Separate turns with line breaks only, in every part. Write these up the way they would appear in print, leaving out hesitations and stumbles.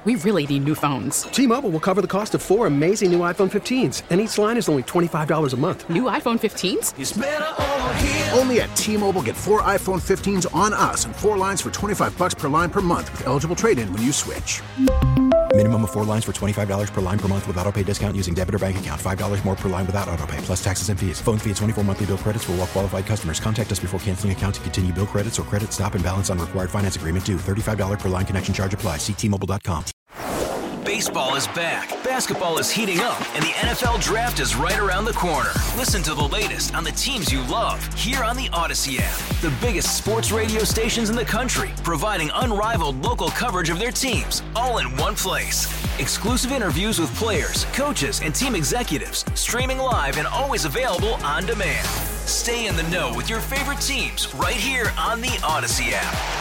We really need new phones.
T-Mobile will cover the cost of 4 amazing new iPhone 15s, and each line is only $25 a month.
New iPhone 15s?
It's better over here.
Only at T-Mobile, get 4 iPhone 15s on us and 4 lines for $25 per line per month with eligible trade-in when you switch.
Minimum of 4 lines for $25 per line per month with autopay discount using debit or bank account. $5 more per line without autopay, plus taxes and fees. Phone fee at 24 monthly bill credits for well-qualified customers. Contact us before canceling account to continue bill credits or credit stop and balance on required finance agreement due. $35 per line connection charge applies. See T-Mobile.com.
Baseball is back, basketball is heating up, and the NFL Draft is right around the corner. Listen to the latest on the teams you love here on the Odyssey app. The biggest sports radio stations in the country, providing unrivaled local coverage of their teams, all in one place. Exclusive interviews with players, coaches, and team executives, streaming live and always available on demand. Stay in the know with your favorite teams right here on the Odyssey app.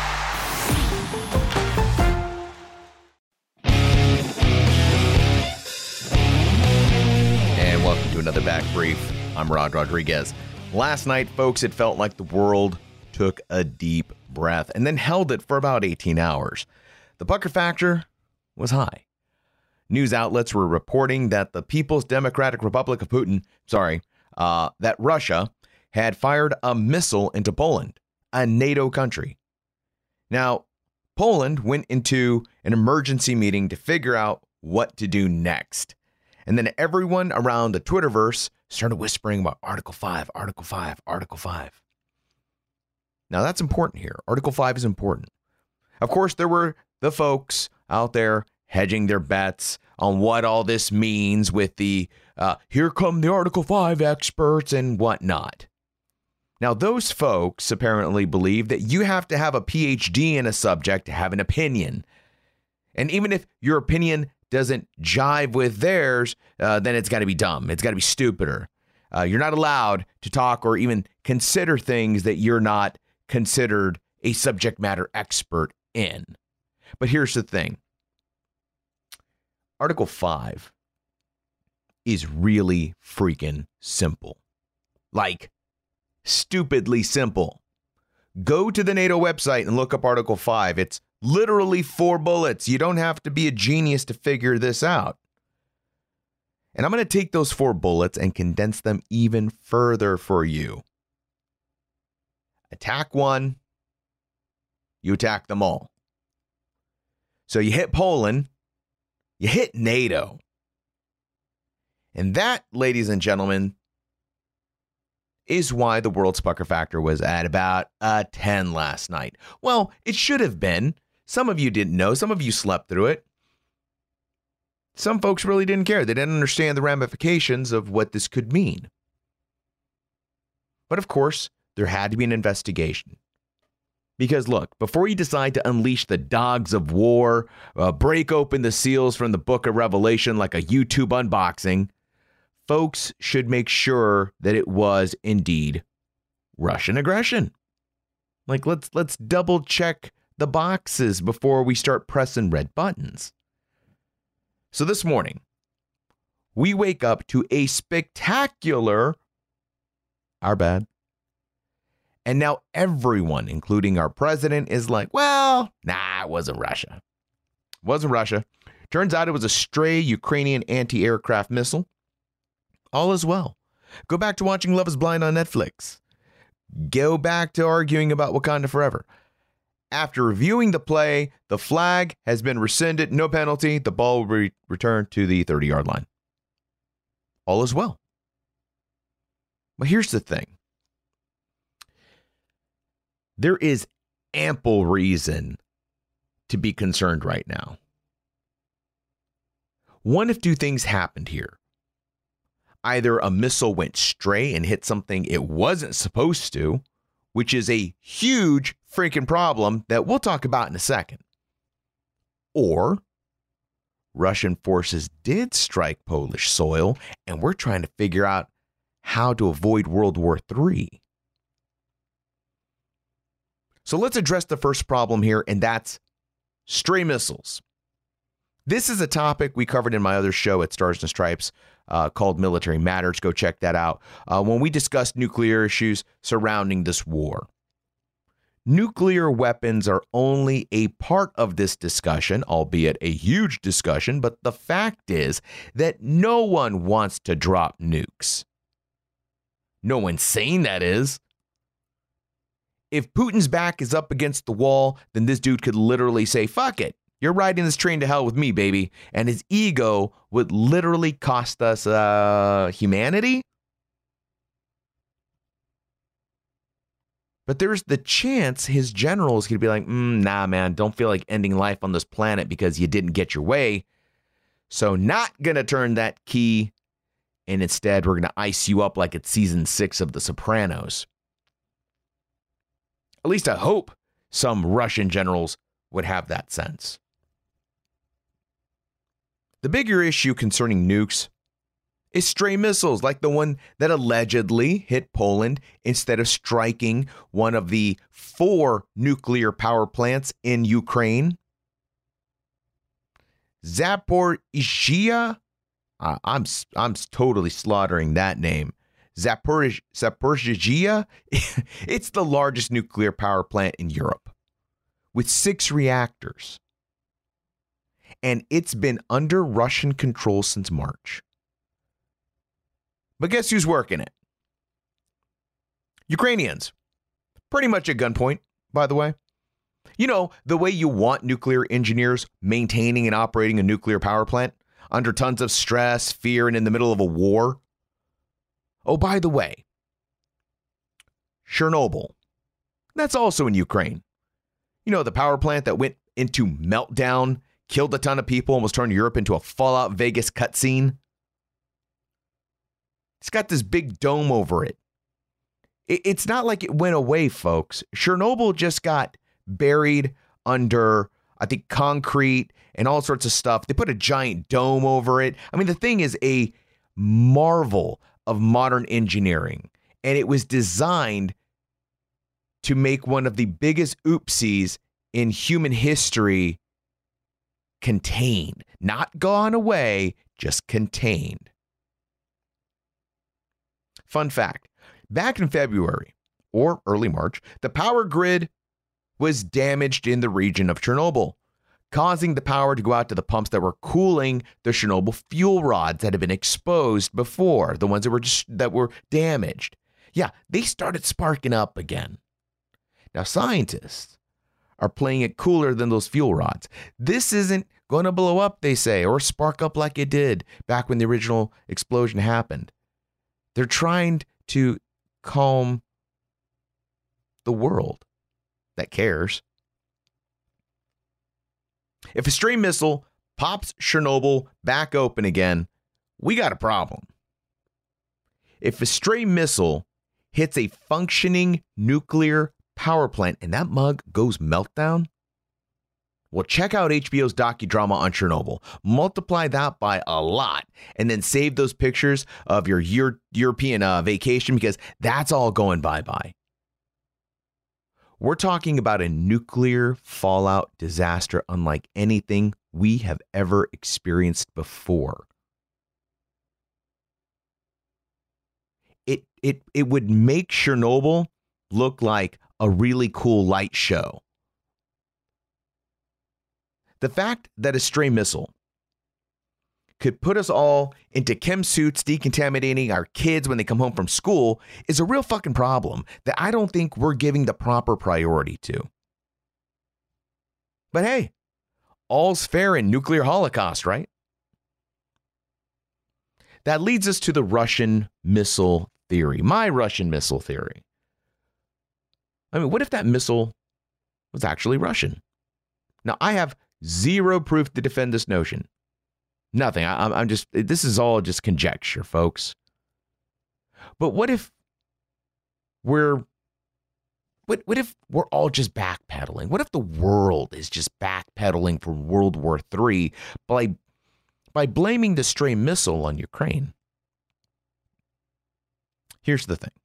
Welcome to another Back Brief. I'm Rod Rodriguez. Last night, folks, it felt like the world took a deep breath and then held it for about 18 hours. The pucker factor was high. News outlets were reporting that the People's Democratic Republic of Putin, that Russia had fired a missile into Poland, a NATO country. Now, Poland went into an emergency meeting to figure out what to do next. And then everyone around the Twitterverse started whispering about Article 5, Article 5, Article 5. Now, that's important here. Article 5 is important. Of course, there were the folks out there hedging their bets on what all this means with the here come the Article 5 experts and whatnot. Now, those folks apparently believe that you have to have a PhD in a subject to have an opinion. And even if your opinion doesn't jive with theirs, then it's got to be dumb. It's got to be stupider. You're not allowed to talk or even consider things that you're not considered a subject matter expert in. But here's the thing. Article 5 is really freaking simple. Like, stupidly simple. Go to the NATO website and look up Article 5. It's literally 4 bullets. You don't have to be a genius to figure this out. And I'm going to take those 4 bullets and condense them even further for you. Attack one, you attack them all. So you hit Poland, you hit NATO. And that, ladies and gentlemen, is why the world's pucker factor was at about a 10 last night. Well, it should have been. Some of you didn't know. Some of you slept through it. Some folks really didn't care. They didn't understand the ramifications of what this could mean. But of course, there had to be an investigation. Because look, before you decide to unleash the dogs of war, break open the seals from the book of Revelation like a YouTube unboxing, folks should make sure that it was indeed Russian aggression. Like, let's double check the boxes before we start pressing red buttons. So this morning, we wake up to a spectacular, our bad. And now everyone, including our president, is like, well, nah, it wasn't Russia. It wasn't Russia. Turns out it was a stray Ukrainian anti-aircraft missile. All is well. Go back to watching Love is Blind on Netflix. Go back to arguing about Wakanda Forever. After reviewing the play, the flag has been rescinded. No penalty. The ball will be returned to the 30-yard line. All is well. But here's the thing. There is ample reason to be concerned right now. One of two things happened here. Either a missile went stray and hit something it wasn't supposed to, which is a huge freaking problem that we'll talk about in a second. Or Russian forces did strike Polish soil, and we're trying to figure out how to avoid World War III. So let's address the first problem here, and that's stray missiles. This is a topic we covered in my other show at Stars and Stripes called Military Matters. Go check that out. When we discussed nuclear issues surrounding this war. Nuclear weapons are only a part of this discussion, albeit a huge discussion, but the fact is that no one wants to drop nukes. No one's saying that is. If Putin's back is up against the wall, then this dude could literally say, fuck it, you're riding this train to hell with me, baby. And his ego would literally cost us humanity. But there's the chance his generals could be like, nah, man, don't feel like ending life on this planet because you didn't get your way. So not going to turn that key. And instead, we're going to ice you up like it's season 6 of The Sopranos. At least I hope some Russian generals would have that sense. The bigger issue concerning nukes is stray missiles like the one that allegedly hit Poland instead of striking one of the 4 nuclear power plants in Ukraine. Zaporizhzhia, I'm totally slaughtering that name. Zaporizhzhia, it's the largest nuclear power plant in Europe with 6 reactors. And it's been under Russian control since March. But guess who's working it? Ukrainians. Pretty much at gunpoint, by the way. You know, the way you want nuclear engineers maintaining and operating a nuclear power plant under tons of stress, fear, and in the middle of a war. Oh, by the way, Chernobyl. That's also in Ukraine. You know, the power plant that went into meltdown, killed a ton of people, almost turned Europe into a Fallout Vegas cutscene. It's got this big dome over it. It's not like it went away, folks. Chernobyl just got buried under, I think, concrete and all sorts of stuff. They put a giant dome over it. I mean, the thing is a marvel of modern engineering, and it was designed to make one of the biggest oopsies in human history contained. Not gone away, just contained. Fun fact, back in February or early March, the power grid was damaged in the region of Chernobyl, causing the power to go out to the pumps that were cooling the Chernobyl fuel rods that had been exposed before, the ones that were damaged. Yeah, they started sparking up again. Now, scientists are playing it cooler than those fuel rods. This isn't going to blow up, they say, or spark up like it did back when the original explosion happened. They're trying to calm the world that cares. If a stray missile pops Chernobyl back open again, we got a problem. If a stray missile hits a functioning nuclear power plant and that mug goes meltdown, well, check out HBO's docudrama on Chernobyl. Multiply that by a lot and then save those pictures of your European vacation because that's all going bye-bye. We're talking about a nuclear fallout disaster unlike anything we have ever experienced before. It would make Chernobyl look like a really cool light show. The fact that a stray missile could put us all into chem suits, decontaminating our kids when they come home from school is a real fucking problem that I don't think we're giving the proper priority to. But hey, all's fair in nuclear holocaust, right? That leads us to the Russian missile theory, my Russian missile theory. I mean, what if that missile was actually Russian? Now, I have zero proof to defend this notion. Nothing. I'm just, this is all just conjecture, folks. But what if we're all just backpedaling? What if the world is just backpedaling from World War III by blaming the stray missile on Ukraine? Here's the thing.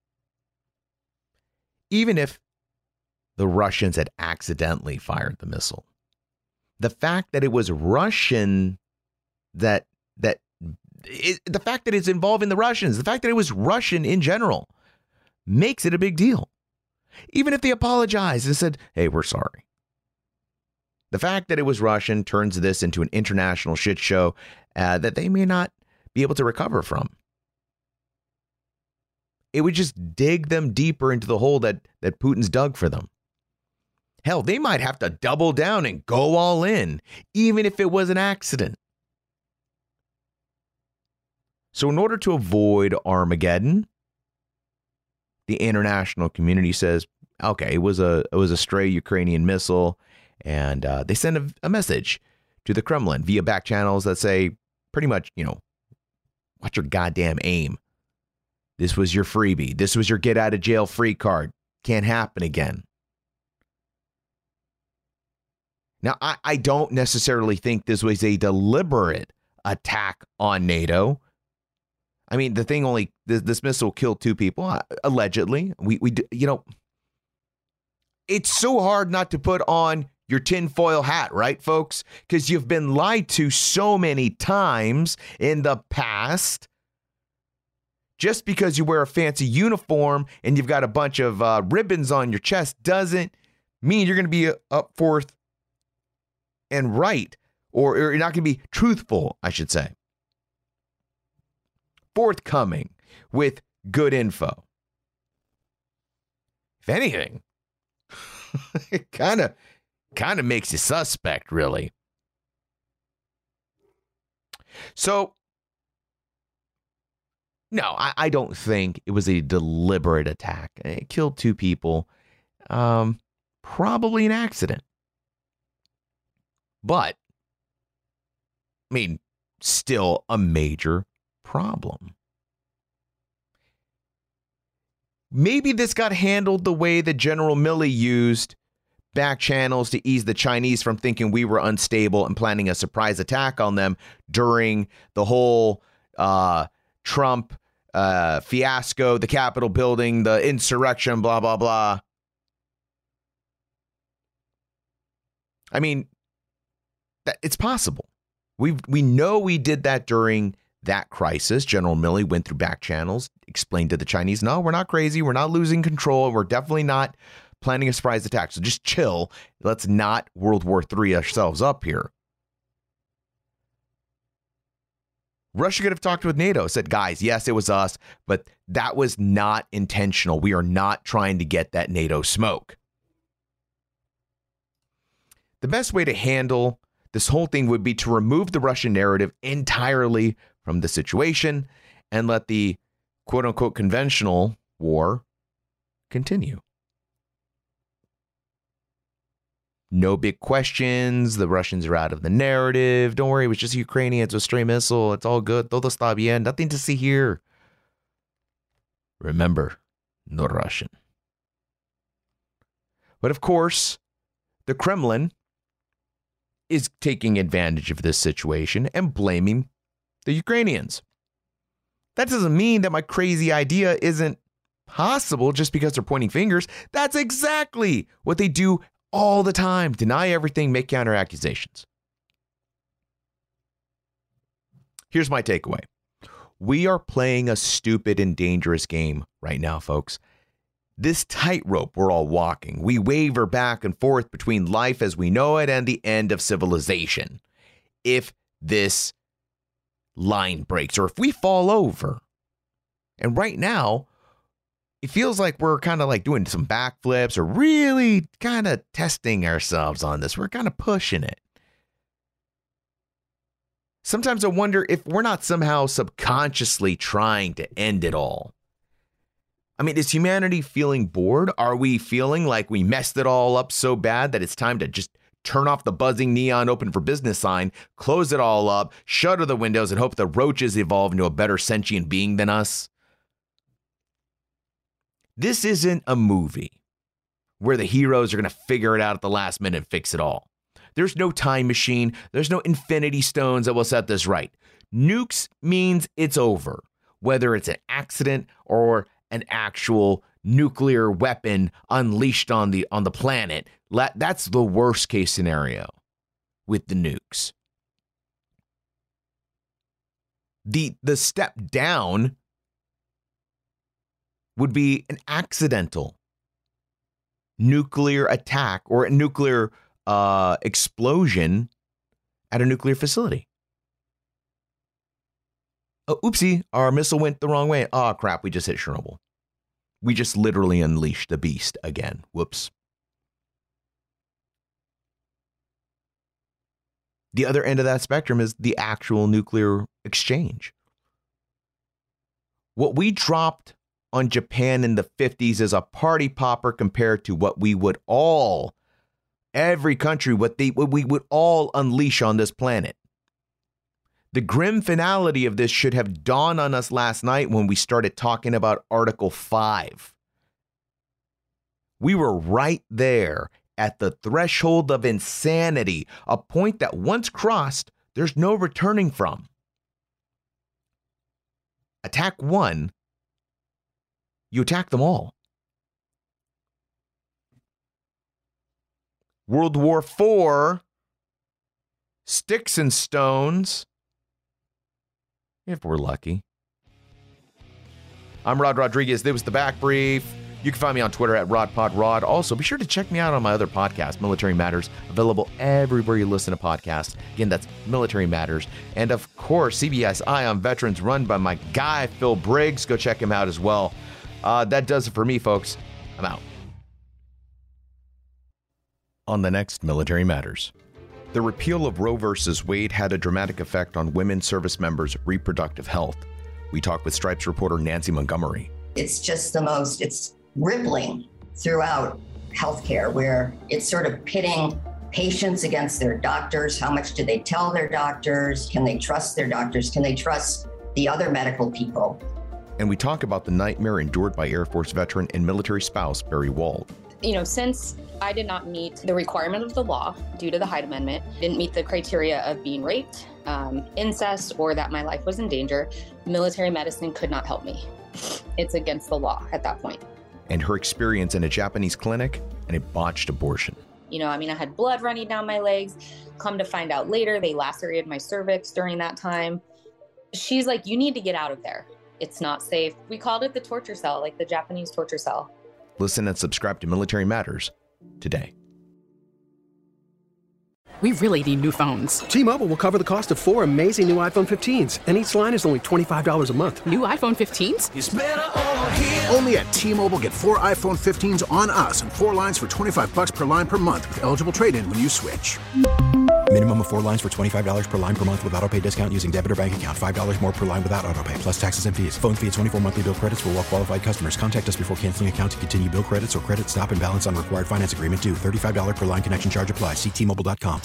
Even if the Russians had accidentally fired the missile, the fact that it was Russian, the fact that it's involving the Russians, the fact that it was Russian in general makes it a big deal. Even if they apologized and said, hey, we're sorry. The fact that it was Russian turns this into an international shit show that they may not be able to recover from. It would just dig them deeper into the hole that Putin's dug for them. Hell, they might have to double down and go all in, even if it was an accident. So in order to avoid Armageddon, the international community says, okay, it was a stray Ukrainian missile, and they send a message to the Kremlin via back channels that say pretty much, watch your goddamn aim. This was your freebie. This was your get out of jail free card. Can't happen again. Now, I don't necessarily think this was a deliberate attack on NATO. I mean, the thing this missile killed 2 people, allegedly. It's so hard not to put on your tinfoil hat, right, folks? Because you've been lied to so many times in the past. Just because you wear a fancy uniform and you've got a bunch of ribbons on your chest doesn't mean you're going to be up forth and right, or you're not going to be truthful, I should say. Forthcoming with good info. If anything, it kind of makes you suspect, really. So, no, I don't think it was a deliberate attack. It killed 2 people. Probably an accident. But, I mean, still a major problem. Maybe this got handled the way that General Milley used back channels to ease the Chinese from thinking we were unstable and planning a surprise attack on them during the whole Trump fiasco, the Capitol building, the insurrection, blah, blah, blah. I mean, it's possible. We know we did that during that crisis. General Milley went through back channels, explained to the Chinese, no, we're not crazy. We're not losing control. We're definitely not planning a surprise attack. So just chill. Let's not World War III ourselves up here. Russia could have talked with NATO, said, guys, yes, it was us, but that was not intentional. We are not trying to get that NATO smoke. The best way to handle this whole thing would be to remove the Russian narrative entirely from the situation and let the quote-unquote conventional war continue. No big questions. The Russians are out of the narrative. Don't worry, it was just Ukrainian. It's a stray missile. It's all good. Todo está bien. Nothing to see here. Remember, no Russian. But of course, the Kremlin is taking advantage of this situation and blaming the Ukrainians. That doesn't mean that my crazy idea isn't possible just because they're pointing fingers. That's exactly what they do all the time. Deny everything, make counter accusations. Here's my takeaway. We are playing a stupid and dangerous game right now, folks. This tightrope we're all walking, we waver back and forth between life as we know it and the end of civilization. If this line breaks or if we fall over, and right now, it feels like we're kind of like doing some backflips or really kind of testing ourselves on this. We're kind of pushing it. Sometimes I wonder if we're not somehow subconsciously trying to end it all. I mean, is humanity feeling bored? Are we feeling like we messed it all up so bad that it's time to just turn off the buzzing neon open for business sign, close it all up, shutter the windows, and hope the roaches evolve into a better sentient being than us? This isn't a movie where the heroes are going to figure it out at the last minute and fix it all. There's no time machine. There's no infinity stones that will set this right. Nukes means it's over, whether it's an accident or an actual nuclear weapon unleashed on the planet. That's the worst case scenario with the nukes. The step down would be an accidental nuclear attack or a nuclear explosion at a nuclear facility. Oh, oopsie, our missile went the wrong way. Oh, crap, we just hit Chernobyl. We just literally unleashed the beast again. Whoops. The other end of that spectrum is the actual nuclear exchange. What we dropped on Japan in the 50s is a party popper compared to what we would all, every country, what we would all unleash on this planet. The grim finality of this should have dawned on us last night when we started talking about Article 5. We were right there at the threshold of insanity, a point that once crossed, there's no returning from. Attack one, you attack them all. World War IV, sticks and stones, if we're lucky. I'm Rod Rodriguez. This was The Back Brief. You can find me on Twitter at RodPodRod. Also, be sure to check me out on my other podcast, Military Matters, available everywhere you listen to podcasts. Again, that's Military Matters. And of course, CBS Eye on Veterans, run by my guy, Phil Briggs. Go check him out as well. That does it for me, folks. I'm out. On the next Military Matters. The repeal of Roe v. Wade had a dramatic effect on women service members' reproductive health. We talked with Stripes reporter Nancy Montgomery.
It's just it's rippling throughout healthcare, where it's sort of pitting patients against their doctors. How much do they tell their doctors? Can they trust their doctors? Can they trust the other medical people?
And we talk about the nightmare endured by Air Force veteran and military spouse Barry Wald.
Since I did not meet the requirement of the law due to the Hyde Amendment, didn't meet the criteria of being raped, incest, or that my life was in danger, military medicine could not help me. It's against the law at that point.
And her experience in a Japanese clinic and a botched abortion.
I had blood running down my legs. Come to find out later, they lacerated my cervix during that time. She's like, you need to get out of there. It's not safe. We called it the torture cell, like the Japanese torture cell.
Listen and subscribe to Military Matters today.
We really need new phones.
T-Mobile will cover the cost of 4 amazing new iPhone 15s, and each line is only $25 a month.
New iPhone 15s?
It's better over here.
Only at T-Mobile, get 4 iPhone 15s on us and 4 lines for $25 per line per month with eligible trade-in when you switch.
Minimum of 4 lines for $25 per line per month with autopay discount using debit or bank account. $5 more per line without autopay, plus taxes and fees. Phone fee at 24 monthly bill credits for well-qualified customers. Contact us before canceling account to continue bill credits or credit stop and balance on required finance agreement due. $35 per line connection charge applies. See T-Mobile.com.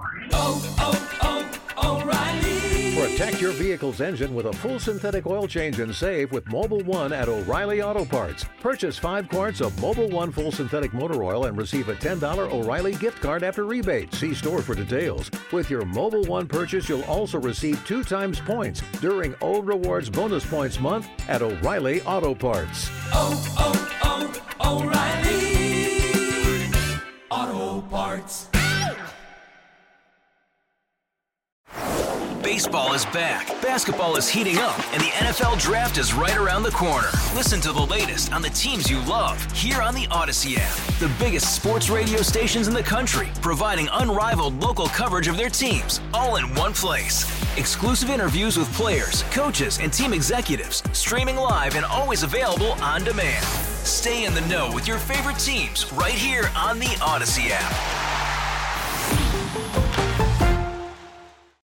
O'Reilly. Protect your vehicle's engine with a full synthetic oil change and save with Mobil 1 at O'Reilly Auto Parts. Purchase 5 quarts of Mobil 1 full synthetic motor oil and receive a $10 O'Reilly gift card after rebate. See store for details. With your Mobil 1 purchase, you'll also receive 2 times points during O Rewards Bonus Points Month at O'Reilly Auto Parts.
O'Reilly Auto Parts. Baseball is back, basketball is heating up, and the NFL Draft is right around the corner. Listen to the latest on the teams you love here on the Odyssey app. The biggest sports radio stations in the country, providing unrivaled local coverage of their teams, all in one place. Exclusive interviews with players, coaches, and team executives, streaming live and always available on demand. Stay in the know with your favorite teams right here on the Odyssey app.